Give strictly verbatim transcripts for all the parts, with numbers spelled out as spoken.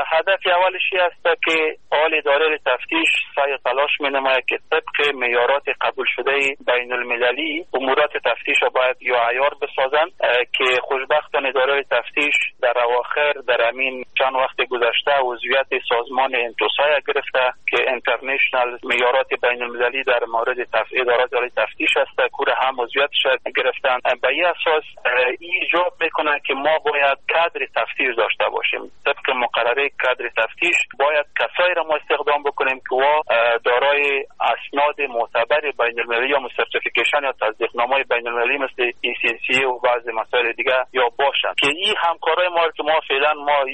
هدف اولشی است که آل اداره تفتیش سعی تلاش می‌نماید که طبق معیارات قبول شده بین المللی امورات تفتیش را باید یا عیار بسازند که خوشبختانه اداره تفتیش در اواخر در همین چند وقت گذشته عضویت سازمان انتوسای گرفته که اینترنشنال معیارات بین المللی در مورد ادارات عالی تفتیش است کور هم عضویتش گرفتن. به این اساس این ایجاب میکنه که ما باید کادر تفتیش داشته باشیم. طبق مقرره کادر تفتیش باید کسایی را ما استخدام بکنیم که وا دارای اسناد معتبر بین المللی یا سرتیفیکیشن یا تصدیقنامه بین المللی مثل ای سی سی و بعض مسائل دیگه یا باشن که این همکارای ما که ما فعلا ما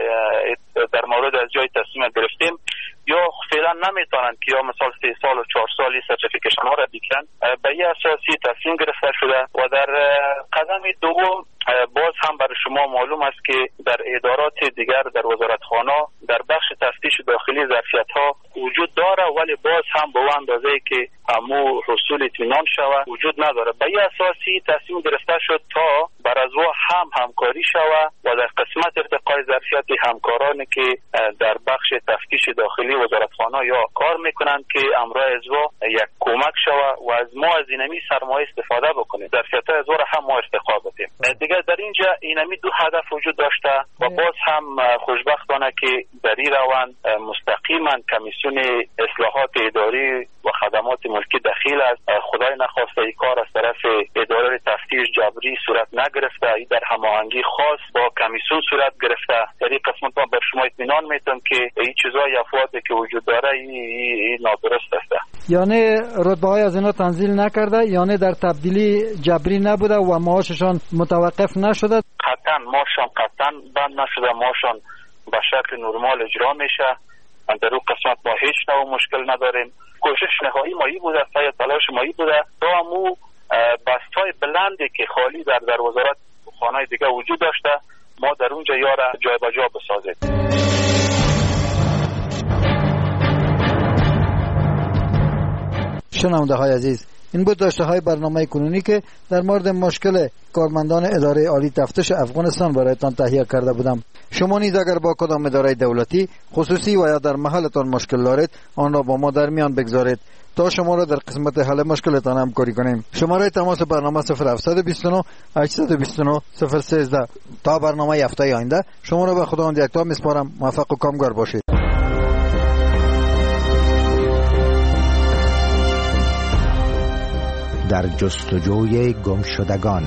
در مورد از جای تصمیم گرفتیم یا فعلا نمیتونن که یا مثلا سه سال و چهار سالی سرتیفیکیشن ها را بگیرن. به این اساسی تصمیم گرفته شده و در قدم دوم باز هم برای شما معلوم است که در ادارات دیگر در وزارتخانه در بخش تفتیش داخلی ظرفیت ها وجود داره ولی باز هم به اندازه که همو حصول اطمینان شود وجود نداره. به این اساسی تصمیم گرفته شد تا بر از او هم همکاری شود و در قسمت ارتقای ظرفیت همکارانی که در بخش تفتیش داخلی وزارتخانه یا کار میکنند که امرای از او یک کمک شود و از ما از اینمی سرمایه استفاده بکنیم ظرفیت از او را هم ما ارتقا بدیم. دیگه در اینجا اینمی دو هدف وجود داشته و باز هم خوشبختانه که در این روند مستقیما کمیسیون اصلاحات اداری و خدمات ملکی دخیل است. خدای نخواسته این کار از طرف اداره تفتیش جبری صورت نگرفته، این در هماهنگی خاص با کمیسیون صورت گرفته. در این قسمت ما بر شما اطمینان میتونم که این چیزای افواتی که وجود داره این نادرست است. یعنی رتبه های از اینا تنزیل نکرده، یعنی در تبدیلی جبری نبوده و معاششان متوقف نشده؟ قطعا معاششان قطعا بند نشده، معاششان به شکل نرمال اجرا میشه. در اون قسمت ما هیچ نوع مشکل نداریم. کوشش نهایی مایی بوده، سعی تلاش مایی بوده تا همو بستای بلندی که خالی در در وزارت خانه دیگه وجود داشته ما در اونجا یاره جای به جا بسازیم. شنونده های عزیز، این بود داشته های برنامه کنونی که در مورد مشکل کارمندان اداره عالی تفتیش افغانستان برایتان تهیه کرده بودم. شما نیز اگر با کدام اداره دولتی خصوصی و یا در محلتان مشکل دارید آن را با ما در میان بگذارید تا شما را در قسمت حل مشکلتان همکاری کنیم. شماره تماس برنامه صفر هفت دو نه هشت دو نه صفر یک سه. تا برنامه هفته آینده شما را به خداوند یکتا میسپارم. موفق و کامگار باشید. در جستجوی گمشدگان.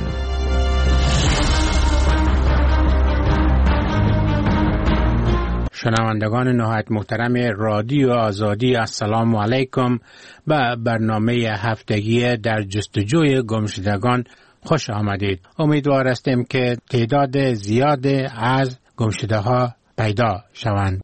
شنوندگان نهایت محترم رادیو آزادی، السلام علیکم. به برنامه هفتگی در جستجوی گمشدگان خوش آمدید. امیدوار هستیم که تعداد زیاد از گمشده ها پیدا شوند.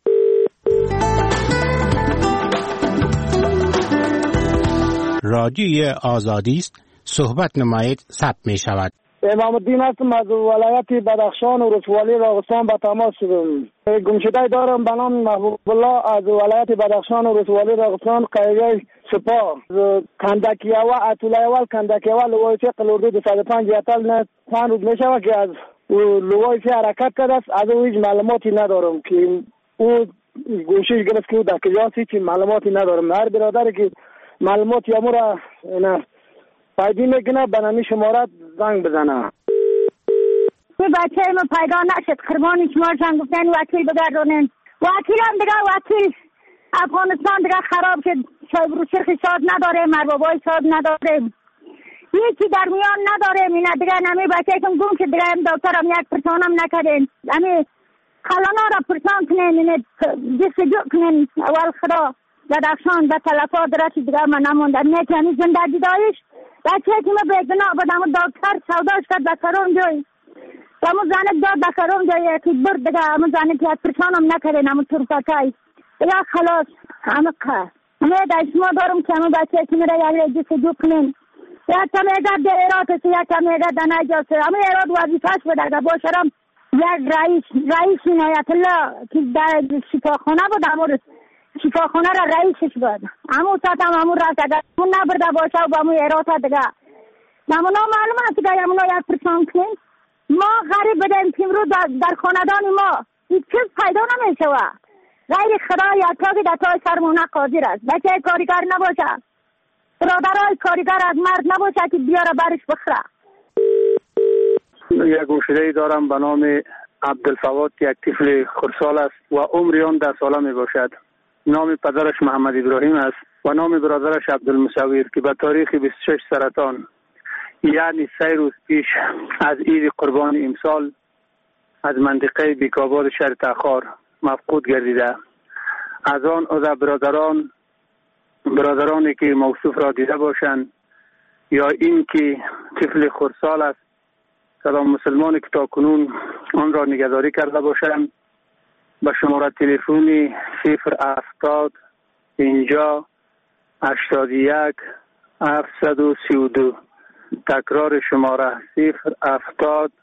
رادیوی آزادی است، صحبت نمایید ثبت می شود. امام الدین هستم از ولایت بدخشان و ولسوالی راغستان به تماس شدم. گمشده دارم به نام محبوب الله از ولایت بدخشان و ولسوالی راغستان قایقه سپاه کندکیاوا اتولایوال کندکیاوا لوایچه قلوردو دو صد و پنج یتل نه پنج روز می شود که از لوایچه حرکت کرده است. از او هیچ معلوماتی ندارم که او گوشش گرفت که او در کجاست، هیچ معلوماتی ندارم. هر برادری که معلومات یا مرا نه پیدا میکنه به نمی شمارت زنگ بزنه. بچه ما پیدا نشد، قربانی شما زنگ گفتن وکیل بگردونین. وکیل هم دیگه وکیل افغانستان دیگه خراب شد، شایبرو شرخ شاد نداریم، مربابای شاد نداریم، یکی در میان نداریم. اینا دیگه نمی بچه کم گم شد دیگه هم دکتر هم یک پرسان هم نکردین. امی خلانا را پرسان کنین، اینه جستجو کنین. اول خدا بدخشان به تلفات درستی دیگه من نموندم نکنی زندگی دایش بچه که ما به گناه بدم دکتر سوداش کرد بکرم جای همون زنک داد بکرم جای که برد دیگه همون زنک که پرسانم نکرین همون طرفکای دیگه خلاص همه که همه در شما دارم که همون بچه که میره یک جستجو کنین. یک کم اگر در ایراد است، یک کم اگر در نجاست. همه ایراد وظیفه‌اش بوده اگر باشرم یک رئیس رئیس عنایت الله که در شفاخانه بود امور شفاخانه را رئیسش بود. همون ساعت هم همون رفت اگر اون نبرده باشه و با همون ایراتا دیگه نمونا معلوم است که همونا یک پرسان کنیم. ما غریب بدیم که رو در, در خاندان ما هیچ چیز پیدا نمیشه و غیر خدا یا تا که دستای سرمونه قادر است. بچه کارگر نباشه، برادرای کارگر از مرد نباشه که بیاره برش بخره. یک گمشده‌ای دارم به نام عبدالفواد، یک طفل خردسال است و عمر آن ده ساله می باشد. نام پدرش محمد ابراهیم است و نام برادرش عبدالمصور که به تاریخ بیست و شش سرطان یعنی سه روز پیش از عید قربان امسال از منطقه بیکاباد شهر تخار مفقود گردیده. از آن عضو برادران برادرانی که موصوف را دیده باشند یا این که طفل خردسال است کدام مسلمانی که تا کنون آن را نگهداری کرده باشند به شماره تلفنی صفر هفتاد اینجا هشتاد و یک هفتصد و سی و دو، تکرار شماره صفر هفتاد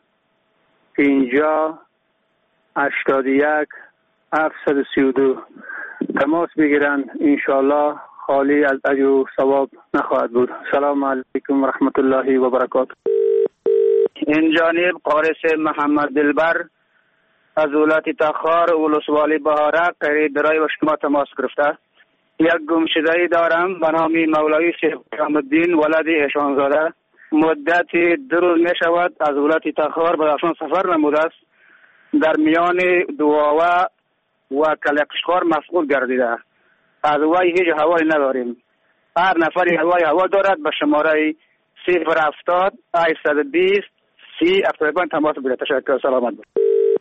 اینجا هشتاد و یک هفتصد و سی و دو تماس بگیرند. انشاءالله خالی از اجر و ثواب نخواهد بود. سلام علیکم و رحمت الله و برکاته. این جانب قارس محمد دلبر از ولایت تخار ولسوالی بهارک قریب برای و شما تماس گرفته. یک گمشده‌ای دارم به نام مولوی شیخ الدین ولد احسانزاده. مدت دو روز می شود از ولایت تخار به بدخشان سفر نموده است. در میان دواوه و کلکشخار مفقود گردیده. از وی هیچ حوالی نداریم. هر نفری هوای هوا دارد به شماره صفر هفتاد هشتصد و بیست سی هفتاد و پنج تماس بگیرید. تشکر. سلامت باشید.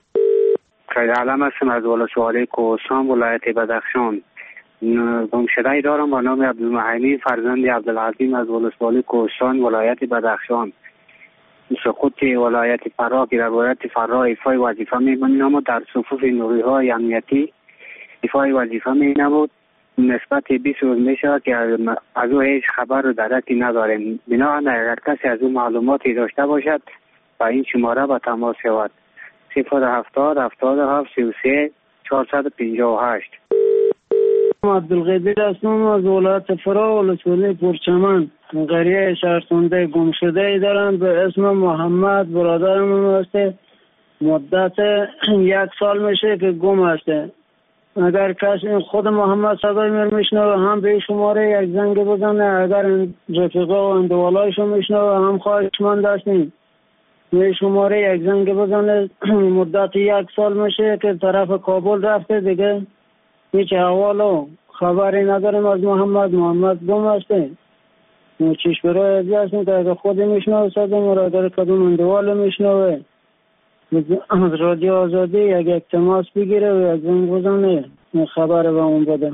خیر علم هستم از ولسوالی کوهستان ولایت بدخشان. گمشده‌ای دارم با نام عبدالمحیمی فرزند عبدالعظیم از ولسوالی کوهستان ولایت بدخشان. سقوط ولایت فرا که در ولایت فرا ایفای وظیفه می‌کنیم اما در صفوف نیروهای امنیتی ایفای وظیفه می‌نمود. نسبت بیست روز میشه که از او هیچ خبر و درکی نداریم. بنابراین اگر کسی از او معلوماتی داشته باشد با این شماره به تماس شود. صفر هفتاد هفتاد و هفت سی و سه چهارصد و پنجاه و هشت. عبدالقادر هستم از ولایت فرا ولسوالی پرچمن. قریه شهرسنده گمشده‌ای دارم به اسم محمد. برادرم هسته. مدت یک سال میشه که گم هسته. اگر کسی خود محمد صدای من میشنوه هم به شماره یک زنگ بزنه. اگر رفیقا و اندوالایشو میشنوه هم خواهشمند هستیم به شماره یک زنگ بزنه. مدت یک سال میشه که طرف کابل رفته دیگه هیچ احوال و خبری نداریم از محمد. محمد گم هسته. چیش برای ازی هستیم که اگر خود میشنوه صدای ما را اگر کدوم اندوال میشنوه از رادیو آزادی یک یک تماس بگیره و یک زنگ بزنه خبر به اون بده.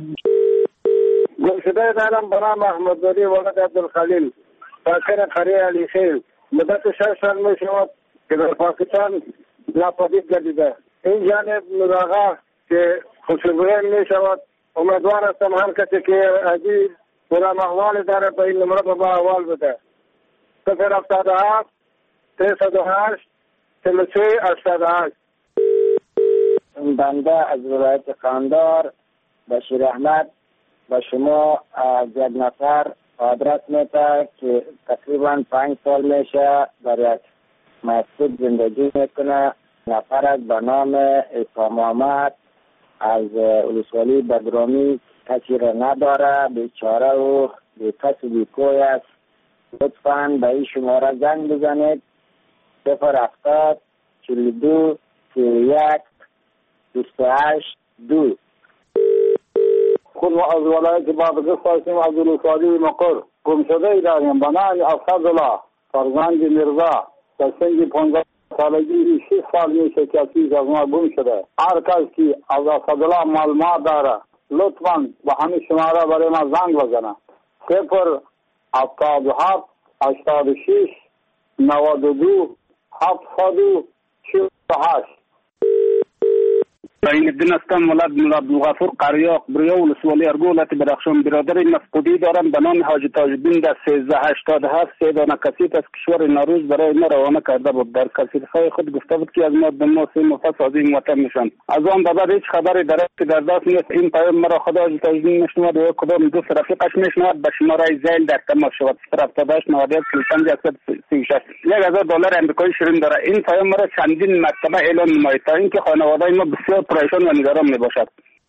گمشده دارم برای محمد داری ولد عبدالخلیل ساکن قریه علی خیل. مدت شش سال می شود که در پاکستان ناپدید گردیده. این جانب مراغه که خوشبختی می شود. امیدوار هستم هر کسی که عزیز پورا محوال داره به این نمره به احوال بده. صفر هفتاد و هفت سیصد و هشت چهل و سه هشتاد و هشت. بنده از ولایت قندار بشیر احمد به شما از یک نفر آدرس میده که تقریبا پنج سال میشه در یک مسجد زندگی میکنه. نفر به نام اسلام محمد از ولسوالی بدرامی کسی را نداره، بیچاره و بیکس و بیکوی است. لطفاً به این شماره زنگ بزنید صفر هفتاد چهل و دو سی و یک بیست و هشت دو. خود از ولایت بادغیس هستیم از ولسوالی مقر. گمشده‌ای داریم به نام اسدالله فرزند میرزا در سن پانزده سالگی شش سال میشه که چیز از ما گم شده. هر کس که از اسدالله معلومات داره لطفاً به همین شماره برای ما زنگ بزنه. صفر هفتاد و هفت هشتاد و شش نود و دو هفتصد و چهل و هشت. این الدین هستم، ولد مولا عبدالغفور قریاق بریا ولسوالی ارگو ولایت بدخشان. برادر مفقودی دارم به نام حاجی تاج‌الدین در سیزده هشتاد و هفت. سه دانه کسیت از کشور نوروز برای ما روانه کرده بود. در کسیت‌های خود گفته بود که از ما به ما سه مفصل از این وطن میشن. از آن بعد هیچ خبری در در دست نیست. این پیام مرا خدا حاجی تاج‌الدین میشنود و کدام دوست رفیقش میشنود به شماره زیل در تماس شود. صفر هفتاد و هشت نود و یک چهل و پنج صد و سی و شش. یک هزار دلار آمریکایی شیرین داره. این پیام مرا چندین مرتبه اعلام نماید تا اینکه خانواده ما بسیار پریشان و نگران میباشد.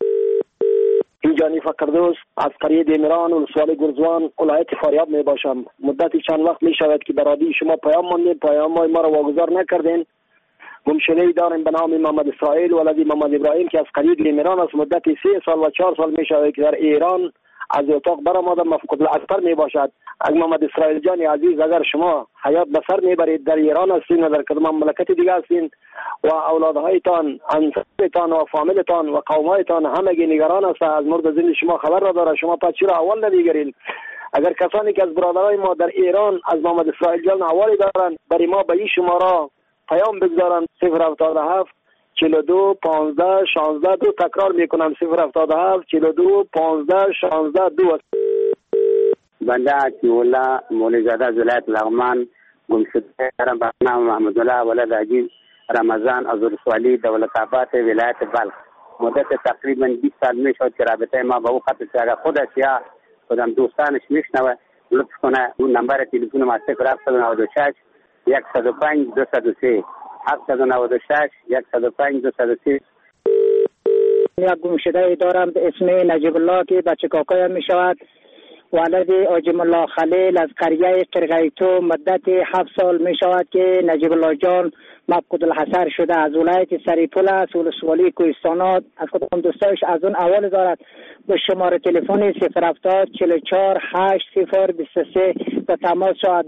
اینجانی فقردوس از قریه دیمران ولسوالی گرزوان ولایت فاریاب می باشم. مدتی چند وقت می شود که در رادیو شما پیام ماندیم، پیام ما را واگذار نکردین. گمشده‌ای داریم به نام محمد اسرائیل ولدی محمد ابراهیم که از قریه دیمران است. مدتی سه سال و چهار سال می شود که در ایران از اتاق برآمده مفقود الاثر می باشد. اگر محمد اسرائیل جان عزیز اگر شما حیات به سر میبرید، در ایران هستین و در کدام مملکت دیگه هستین و اولادهایتان، انسانتان و فامیلتان و قومایتان همگی نگران است از مورد زندگی شما خبر را داره، شما پس چرا اول نمیگیرین؟ اگر کسانی که از برادرای ما در ایران از محمد اسرائیل جان حوالی دارن برای ما به این شماره پیام بگذارن. صفر هفتاد و هفت چهل و دو پانزده شانزده دو. تکرار میکنم صفر هفتاد و هفت چهل و دو پانزده شانزده دو. بنده عطی‌الله مولوی‌زاده از ولایت لغمان گمشده دارم به نام محمد الله ولد عزیز رمضان از ولسوالی دولت‌آباد ولایت بلخ. مدت تقریبا بیست سال میشد که رابطه ما با او قطع شد. اگر خودش یا خودم دوستانش میشنوه لطف کنه اون نمبر تلفن ما صفر هفت نه شش صد و پنج دو صد و سه هفت نه شش صد و پنج دو صد و سه. یک گمشده دارم به اسم نجیب الله که بچه کاکایم می شود. ولد آجم الله خلیل از قریه قرقیتو. مدت هفت سال می شود که نجیب الله جان مفقود الحصر شده. از ولایت سریپول است ولسوالی کوهستانات. از کدام دوستایش از اون اول دارد به شماره تلفن صفر هفتاد چهل و چهار هشت صفر بیست و سه به تماس شود.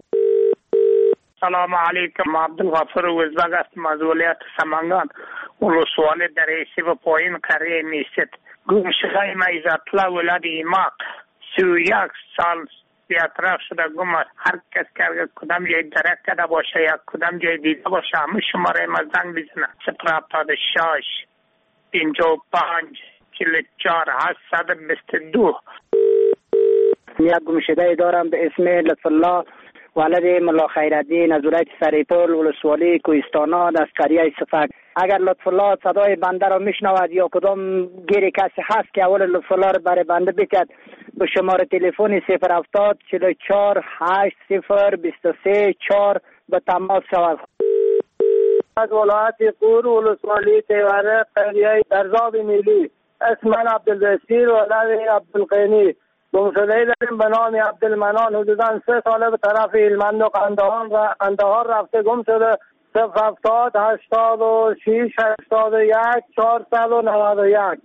سلام علیکم. عبدالغفور وزبگ هستم از ولایت سمنگان ولسوالی در ایسی و پایین قریه میست. گمشده ما عزت‌الله ولد ایماق سی و یک سال بیاطراف شده گم. هر کس که کدام جای درک کرده باشه یا کدام جای دیده باشه همه شماره ما زنگ بزنه. صفر هفتاد و شش پنجاه و پنج چهل و چهار هشتصد و بیست و دو. یک گمشده دارم به اسم لطف الله ولد ملا خیرالدین از ولایت سریپول ولسوالی کوهستانات از قریه صفک. اگر لطف الله صدای بنده را میشنود یا کدام گیری کسی هست که اول لطف الله را برای بنده بکرد به شماره تلفن صفر هفتاد چهل و چهار هشت صفر بیست و سه چهار به تماس شود. از ولایت قور ولسوالی تیوره قریه درزاب میلی. اسم من عبدالبصیر ولد عبدالقینی. گمشده‌ای داریم به نام عبدالمنان. حدوداً سه ساله به طرف هلمند و قندهار و قندهار رفته گم شده. صفر هفتاد هشتاد و شش هشتاد و یک چهارصد و نود و یک.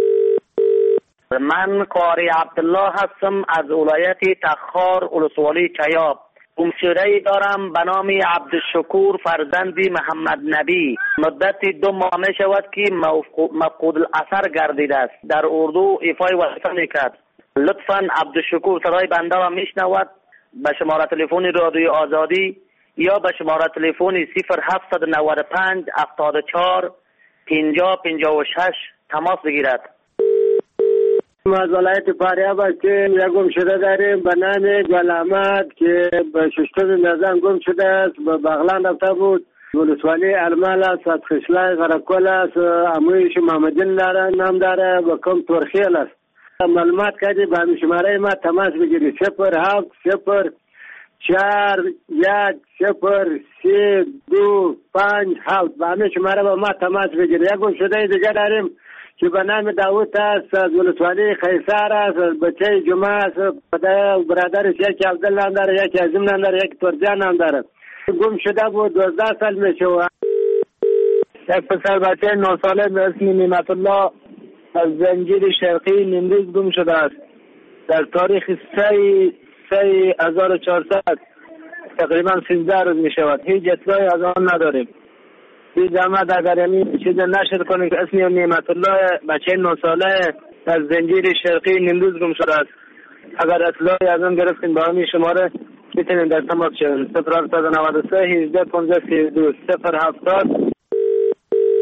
من قاری عبدالله هستم از ولایت تخار ولسوالی چیاب. گمشده‌ای دارم به نام عبدالشکور فرزندی محمد نبی. مدت دو ماه می شود که مفقود الاثر گردیده است. در اردو ایفای وظیفه میکرد. لطفاً عبدالشکور صدای بنده را میشنود به شماره تلفن رادیو آزادی یا به شماره تلفن صفر هفت نه پنج هفتاد و چهار پنجاه پنجاه و شش تماس بگیرد. از ولایت فاریاب هستیم. یک گمشده داریم به نام گل احمد که به ششتم نزن گم شده است. به بغلان رفته بود. ولسوالی المال است. از خشلای غرقل است. امویش محمدین داره نام داره و کم ترخیل است. معلومات کردی به شماره ما تماس بگیری صفر هفت صفر چهار یک صفر سه دو پنج هفت. به همه شماره با ما تماس بگیری. یک گمشده دیگه داریم که به نام داوود است از ولسوالی قیصر است. بچه جمعه است. برادرش یکی عبدالله هم داره یکی عظیم هم داره یکی ترجان هم داره. گم شده بود دوازده سال میشه. یک پسر بچه نه ساله به اسم نعمت الله از زنجیر شرقی نیمروز گم شده است. در تاریخ سه سه هزار و چهارصد تقریبا سیزده روز می شود. هیچ اطلاعی از آن نداریم. بی زحمت اگر این چیز نشر کنیم که اسم نعمت الله بچه نه ساله از زنجیر شرقی نیمروز گم شده است. اگر اطلاعی از آن گرفتیم با همین شماره میتونیم در تماس شویم. صفر هفتاد نود و سه هجده پانزده سی و دو صفر هفتاد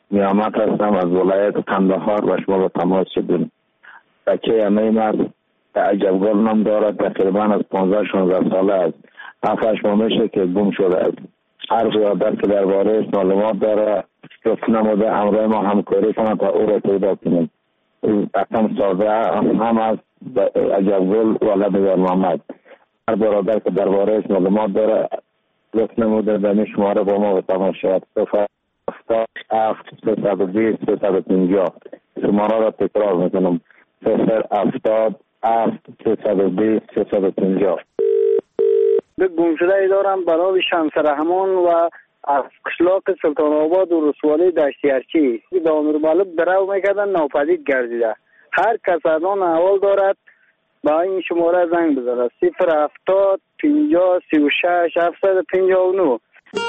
میامد هستم از ولایت قندهار و شما با تماس شدیم. بچه همه مرد عجبگل نام دارد، تقریبا از پانزده شانزده ساله است. هفتش ماه میشه که گم شده است. هر برادر که درباره‌اش معلومات داره گفت نموده همراه ما همکاری کنند تا او را پیدا کنیم. رقم ساده هم از عجبگل ولد یار محمد. هر برادر که درباره‌اش معلومات داره گفت نموده دمی شماره با ما بتماس شود. صفر هفتاد هفت سیصد و بیست سیصد و پنجاه. شماره را تکرار میکنم. صفر هفتاد هفت سیصد و بیست سیصد و پنجاه. به گمشده ای دارم به نام شمس رحمان و از قشلاق سلطان آباد و رسوالی دشتی ارچی به امیر مالک درو میکردن ناپدید گردیده. هر کس الان احوال دارد با این شماره زنگ بزنه. صفر هفتاد پنجاه سی و شش هفتصد و پنجاه و نه.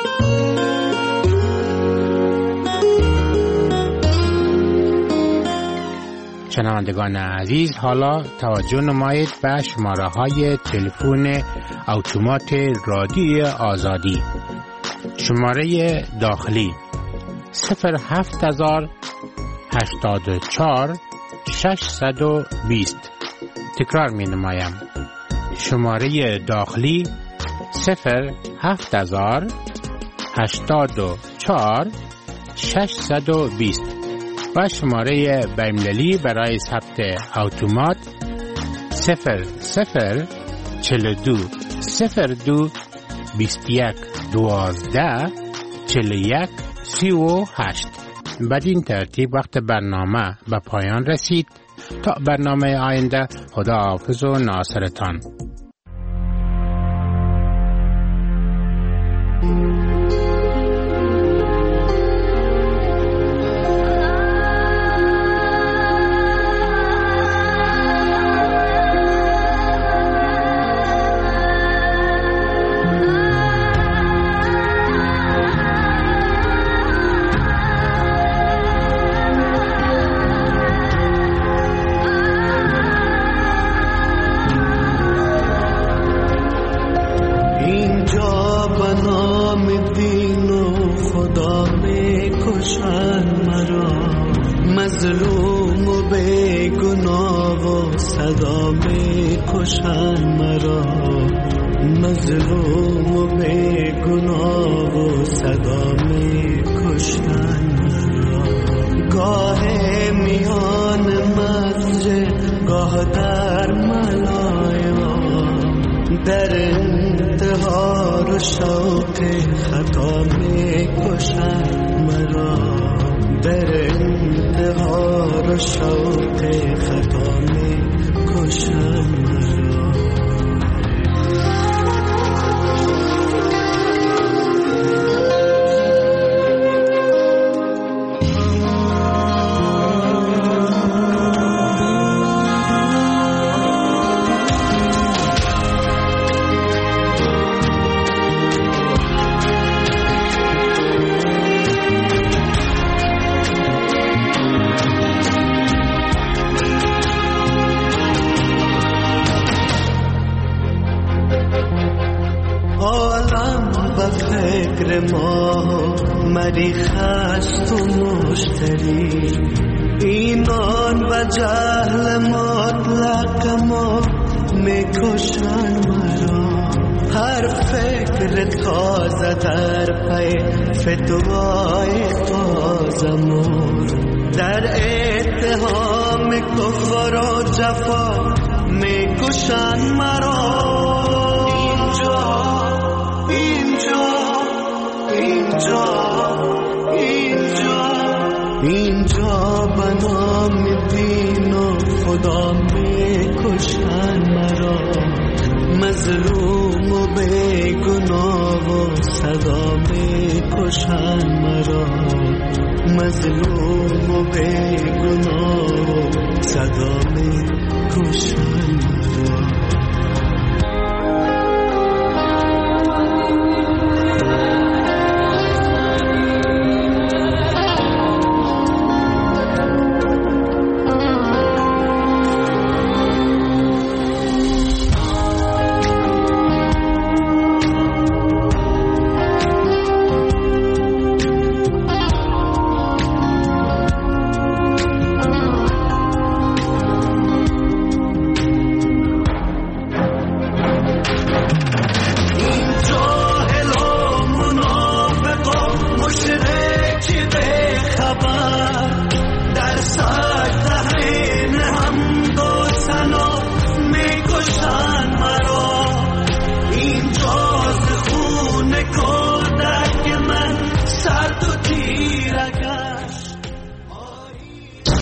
شنوندگان عزیز، حالا توجه نمایید به شماره های تلفن اتومات رادیوی آزادی. شماره داخلی صفر هفت هزار هشتاد و چهار ششصد و بیست. تکرار می نمایم. شماره داخلی صفر هفت هزار هشتاد و چهار ششصد و بیست و شماره بین‌المللی برای ثبت اتومات صفر صفر چهل و دو صفر دو بیست و یک دوازده چهل و یک سی و هشت. بدین ترتیب وقت برنامه به پایان رسید. تا برنامه آینده، خدا حافظ و ناصرتان. مظلوم و بیگناه و صدا می کشن مرا.